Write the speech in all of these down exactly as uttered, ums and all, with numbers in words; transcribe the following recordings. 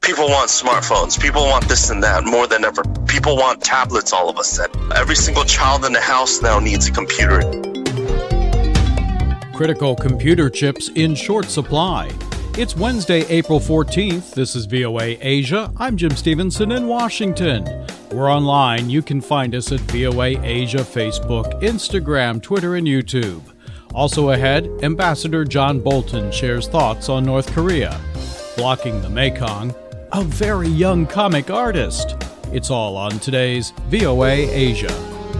People want smartphones. People want this and that more than ever. People want tablets all of a sudden. Every single child in the house now needs a computer. Critical computer chips in short supply. It's Wednesday, April fourteenth. This is V O A Asia. I'm Jim Stevenson in Washington. We're online. You can find us at V O A Asia, Facebook, Instagram, Twitter, and YouTube. Also ahead, Ambassador John Bolton shares thoughts on North Korea. Blocking the Mekong, a very young comic artist. It's all on today's V O A Asia.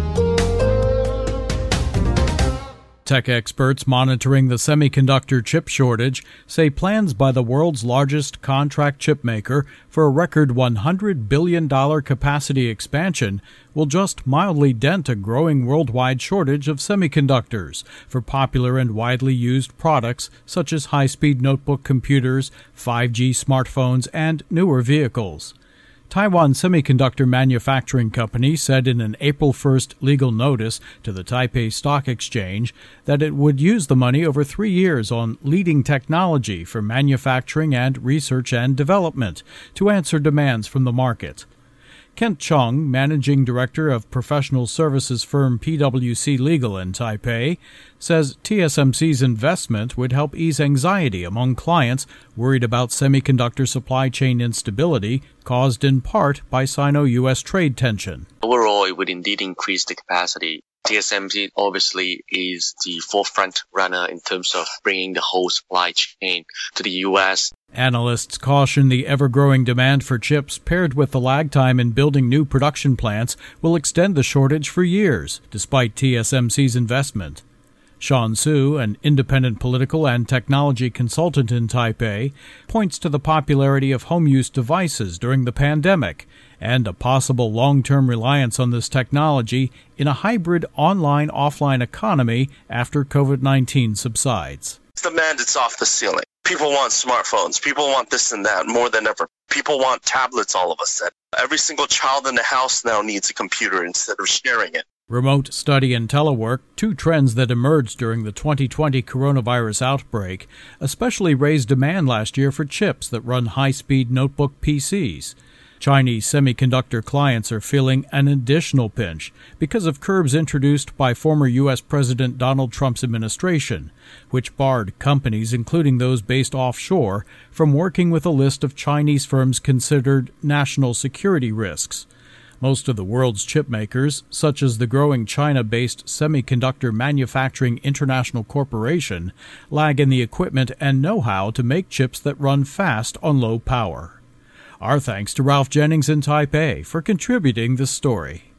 Tech experts monitoring the semiconductor chip shortage say plans by the world's largest contract chip maker for a record one hundred billion dollars capacity expansion will just mildly dent a growing worldwide shortage of semiconductors for popular and widely used products such as high-speed notebook computers, five G smartphones, and newer vehicles. Taiwan Semiconductor Manufacturing Company said in an April first legal notice to the Taipei Stock Exchange that it would use the money over three years on leading technology for manufacturing and research and development to answer demands from the market. Kent Chung, managing director of professional services firm P W C Legal in Taipei, says T S M C's investment would help ease anxiety among clients worried about semiconductor supply chain instability caused in part by Sino-U S trade tension. Overall, it would indeed increase the capacity. T S M C obviously is the forefront runner in terms of bringing the whole supply chain to the U S. Analysts caution the ever-growing demand for chips paired with the lag time in building new production plants will extend the shortage for years, despite T S M C's investment. Sean Su, an independent political and technology consultant in Taipei, points to the popularity of home-use devices during the pandemic and a possible long-term reliance on this technology in a hybrid online-offline economy after covid nineteen subsides. The demand is off the ceiling. People want smartphones. People want this and that more than ever. People want tablets all of a sudden. Every single child in the house now needs a computer instead of sharing it. Remote study and telework, two trends that emerged during the twenty twenty coronavirus outbreak, especially raised demand last year for chips that run high-speed notebook P Cs. Chinese semiconductor clients are feeling an additional pinch because of curbs introduced by former U S President Donald Trump's administration, which barred companies, including those based offshore, from working with a list of Chinese firms considered national security risks. Most of the world's chip makers, such as the growing China-based Semiconductor Manufacturing International Corporation, lag in the equipment and know-how to make chips that run fast on low power. Our thanks to Ralph Jennings in Taipei for contributing this story.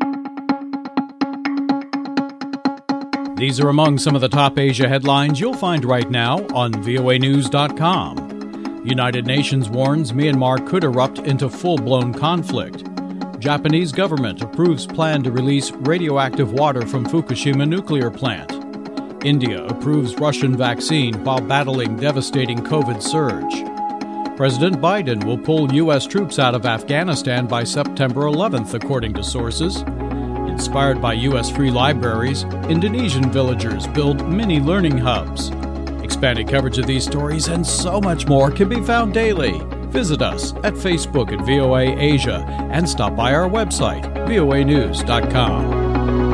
These are among some of the top Asia headlines you'll find right now on V O A news dot com. United Nations warns Myanmar could erupt into full-blown conflict. Japanese government approves plan to release radioactive water from Fukushima nuclear plant. India approves Russian vaccine while battling devastating COVID surge. President Biden will pull U S troops out of Afghanistan by September eleventh, according to sources. Inspired by U S free libraries, Indonesian villagers build mini learning hubs. Expanded coverage of these stories and so much more can be found daily. Visit us at Facebook at V O A Asia and stop by our website, V O A news dot com.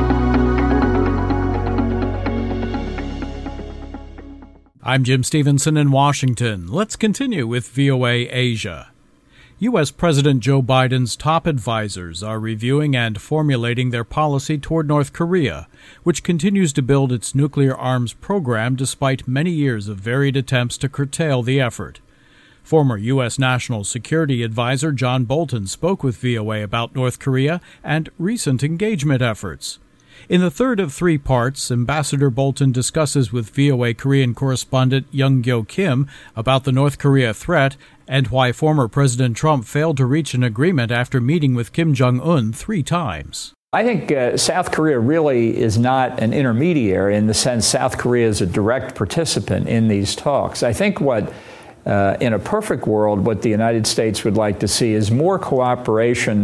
I'm Jim Stevenson in Washington. Let's continue with V O A Asia. U S. President Joe Biden's top advisors are reviewing and formulating their policy toward North Korea, which continues to build its nuclear arms program despite many years of varied attempts to curtail the effort. Former U S. National Security Advisor John Bolton spoke with V O A about North Korea and recent engagement efforts. In the third of three parts, Ambassador Bolton discusses with V O A Korean correspondent Young-Gyo Kim about the North Korea threat and why former President Trump failed to reach an agreement after meeting with Kim Jong-un three times. I think uh, South Korea really is not an intermediary in the sense South Korea is a direct participant in these talks. I think what Uh, in a perfect world, what the United States would like to see is more cooperation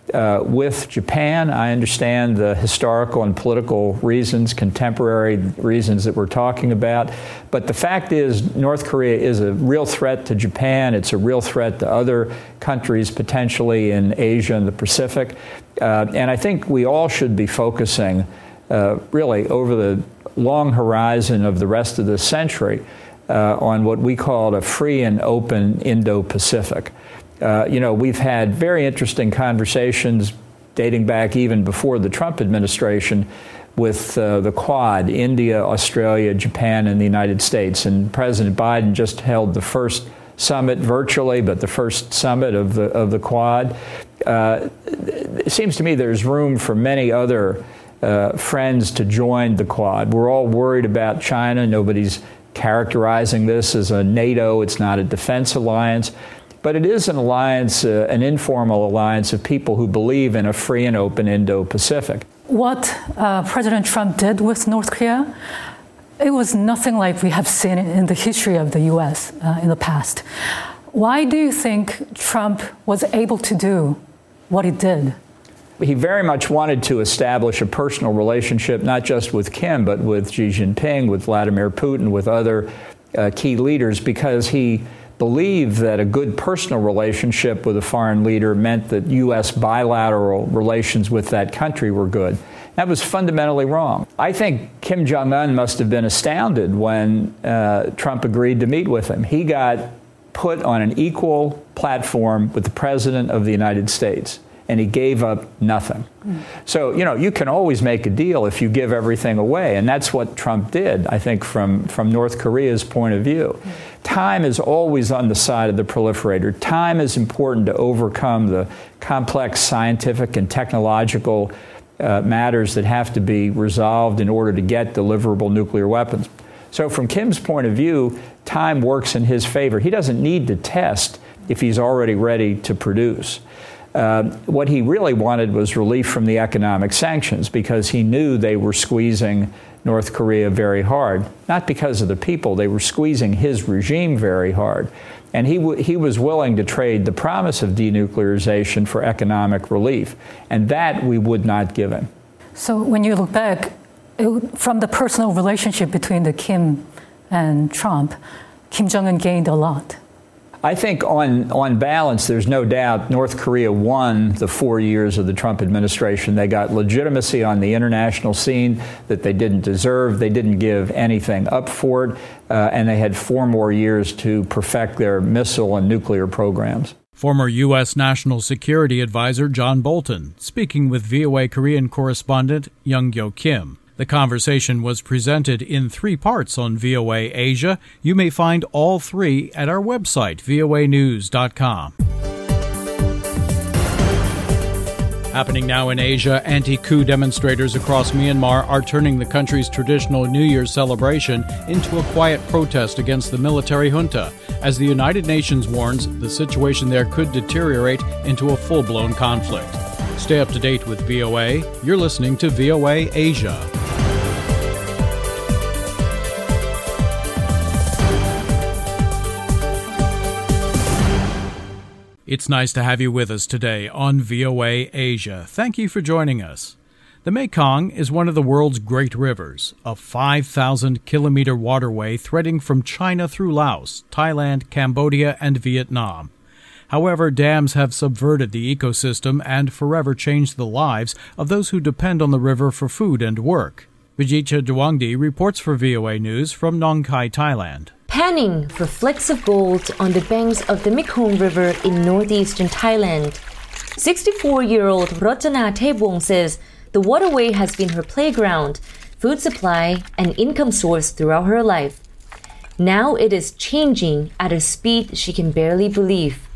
uh, with Japan. I understand the historical and political reasons, contemporary reasons that we're talking about. But the fact is, North Korea is a real threat to Japan. It's a real threat to other countries, potentially in Asia and the Pacific. Uh, and I think we all should be focusing uh, really over the long horizon of the rest of this century uh, on what we call a free and open Indo-Pacific. Uh, you know, we've had very interesting conversations dating back even before the Trump administration with uh, the Quad, India, Australia, Japan, and the United States. And President Biden just held the first summit virtually, but the first summit of the of the Quad. Uh, it seems to me there's room for many other uh, friends to join the Quad. We're all worried about China. Nobody's characterizing this as a NATO. It's not a defense alliance. But it is an alliance, uh, an informal alliance of people who believe in a free and open Indo-Pacific. What uh, President Trump did with North Korea, it was nothing like we have seen in the history of the U S uh, in the past. Why do you think Trump was able to do what he did? He very much wanted to establish a personal relationship, not just with Kim, but with Xi Jinping, with Vladimir Putin, with other uh, key leaders, because he believed that a good personal relationship with a foreign leader meant that U S bilateral relations with that country were good. That was fundamentally wrong. I think Kim Jong-un must have been astounded when uh, Trump agreed to meet with him. He got put on an equal platform with the President of the United States, and he gave up nothing. Mm. So, you know, you can always make a deal if you give everything away, and that's what Trump did, I think, from, from North Korea's point of view. Mm. Time is always on the side of the proliferator. Time is important to overcome the complex scientific and technological uh, matters that have to be resolved in order to get deliverable nuclear weapons. So from Kim's point of view, time works in his favor. He doesn't need to test if he's already ready to produce. Uh, what he really wanted was relief from the economic sanctions, because he knew they were squeezing North Korea very hard. Not because of the people, they were squeezing his regime very hard. And he, w- he was willing to trade the promise of denuclearization for economic relief. And that we would not give him. So when you look back, it, from the personal relationship between the Kim and Trump, Kim Jong-un gained a lot. I think on, on balance, there's no doubt North Korea won the four years of the Trump administration. They got legitimacy on the international scene that they didn't deserve. They didn't give anything up for it. Uh, and they had four more years to perfect their missile and nuclear programs. Former U S. National Security Advisor John Bolton, speaking with V O A Korean correspondent Young-Yo Kim. The conversation was presented in three parts on V O A Asia. You may find all three at our website, V O A news dot com. Happening now in Asia, anti-coup demonstrators across Myanmar are turning the country's traditional New Year's celebration into a quiet protest against the military junta. As the United Nations warns, the situation there could deteriorate into a full-blown conflict. Stay up to date with V O A. You're listening to V O A Asia. It's nice to have you with us today on V O A Asia. Thank you for joining us. The Mekong is one of the world's great rivers, a five thousand kilometer waterway threading from China through Laos, Thailand, Cambodia, and Vietnam. However, dams have subverted the ecosystem and forever changed the lives of those who depend on the river for food and work. Vijitha Dwangdi reports for V O A News from Nong Khai, Thailand. Panning for flecks of gold on the banks of the Mekong River in northeastern Thailand. sixty-four-year-old Rotana Thebong says the waterway has been her playground, food supply, and income source throughout her life. Now it is changing at a speed she can barely believe.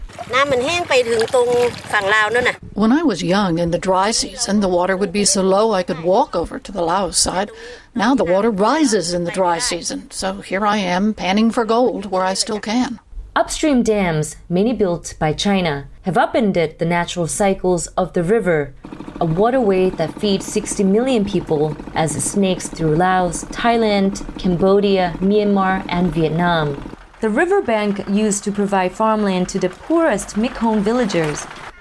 When I was young in the dry season, the water would be so low I could walk over to the Laos side. Now the water rises in the dry season, so here I am panning for gold where I still can. Upstream dams, many built by China, have upended the natural cycles of the river, a waterway that feeds sixty million people as it snakes through Laos, Thailand, Cambodia, Myanmar, and Vietnam. The riverbank used to provide farmland to the poorest Mekong villagers.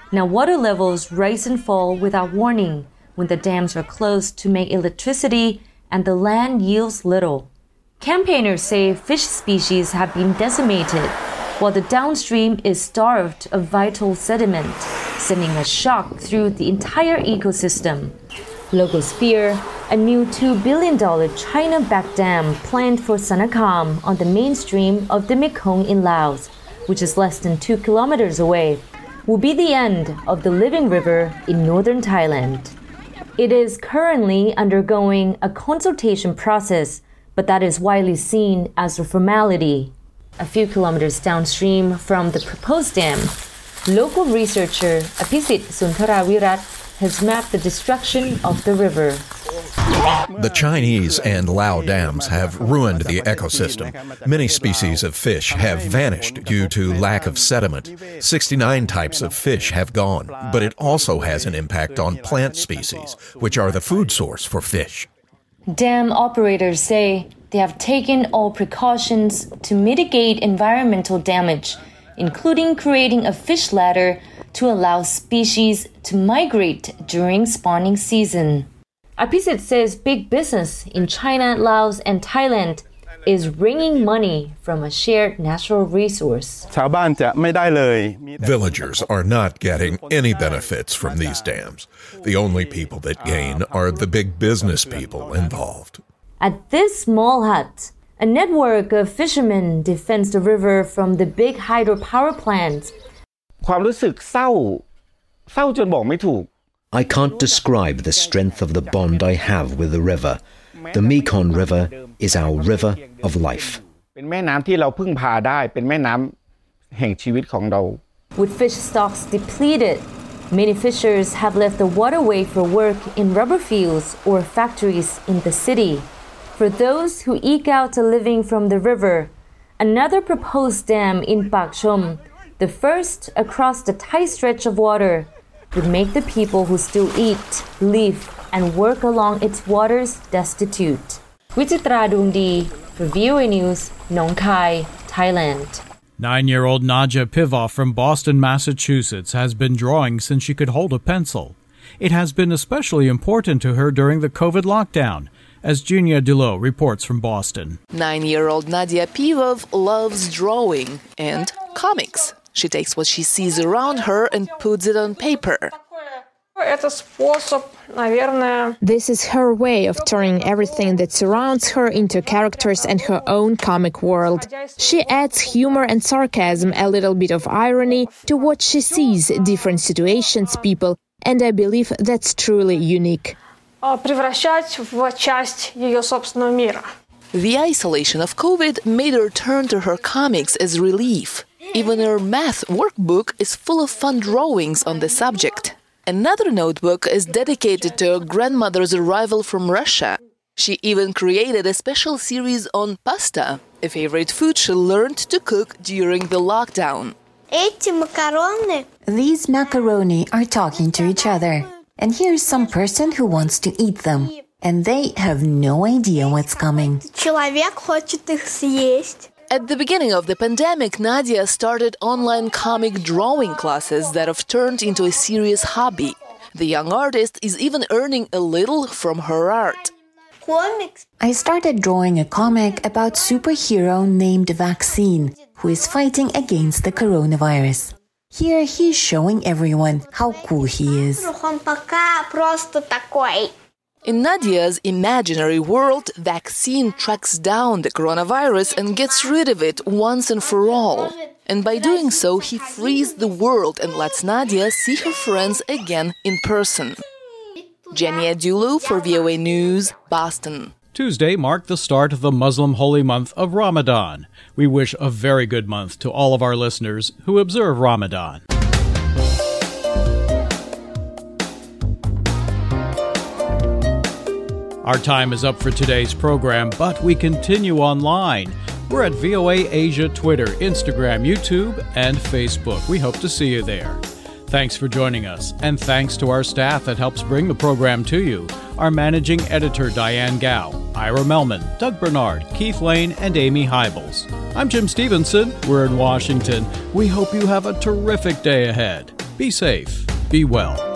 Now water levels rise and fall without warning when the dams are closed to make electricity and the land yields little. Campaigners say fish species have been decimated, while the downstream is starved of vital sediment, sending a shock through the entire ecosystem. Locals fear a new two billion dollars China-backed dam planned for Sanakam on the mainstream of the Mekong in Laos, which is less than two kilometers away, will be the end of the living river in northern Thailand. It is currently undergoing a consultation process, but that is widely seen as a formality. A few kilometers downstream from the proposed dam, local researcher Apisit Suntarawirat has mapped the destruction of the river. The Chinese and Lao dams have ruined the ecosystem. Many species of fish have vanished due to lack of sediment. sixty-nine types of fish have gone, but it also has an impact on plant species, which are the food source for fish. Dam operators say they have taken all precautions to mitigate environmental damage, including creating a fish ladder to allow species to migrate during spawning season. Apisit says big business in China, Laos, and Thailand is wringing money from a shared natural resource. Villagers are not getting any benefits from these dams. The only people that gain are the big business people involved. At this small hut, a network of fishermen defends the river from the big hydropower plants. I can't describe the strength of the bond I have with the river. The Mekong River is our river of life. With fish stocks depleted, many fishers have left the waterway for work in rubber fields or factories in the city. For those who eke out a living from the river, another proposed dam in Pak Chom, the first across the Thai stretch of water, would make the people who still eat, live, and work along its waters destitute. Vichitra Dungdi for V O A News, Nong Khai, Thailand. Nine-year-old Nadia Pivoff from Boston, Massachusetts, has been drawing since she could hold a pencil. It has been especially important to her during the COVID lockdown, as Junia Dulot reports from Boston. Nine-year-old Nadia Pivoff loves drawing and comics. She takes what she sees around her and puts it on paper. This is her way of turning everything that surrounds her into characters and her own comic world. She adds humor and sarcasm, a little bit of irony to what she sees, different situations, people, and I believe that's truly unique. The isolation of COVID made her turn to her comics as relief. Even her math workbook is full of fun drawings on the subject. Another notebook is dedicated to her grandmother's arrival from Russia. She even created a special series on pasta, a favorite food she learned to cook during the lockdown. These macaroni are talking to each other. And here's some person who wants to eat them. And they have no idea what's coming. At the beginning of the pandemic, Nadia started online comic drawing classes that have turned into a serious hobby. The young artist is even earning a little from her art. I started drawing a comic about a superhero named Vaccine, who is fighting against the coronavirus. Here he's showing everyone how cool he is. In Nadia's imaginary world, Vaccine tracks down the coronavirus and gets rid of it once and for all. And by doing so, he frees the world and lets Nadia see her friends again in person. Jenia Dulu for V O A News, Boston. Tuesday marked the start of the Muslim holy month of Ramadan. We wish a very good month to all of our listeners who observe Ramadan. Our time is up for today's program, but we continue online. We're at V O A Asia Twitter, Instagram, YouTube, and Facebook. We hope to see you there. Thanks for joining us, and thanks to our staff that helps bring the program to you. Our managing editor, Diane Gao, Ira Melman, Doug Bernard, Keith Lane, and Amy Hybels. I'm Jim Stevenson. We're in Washington. We hope you have a terrific day ahead. Be safe. Be well.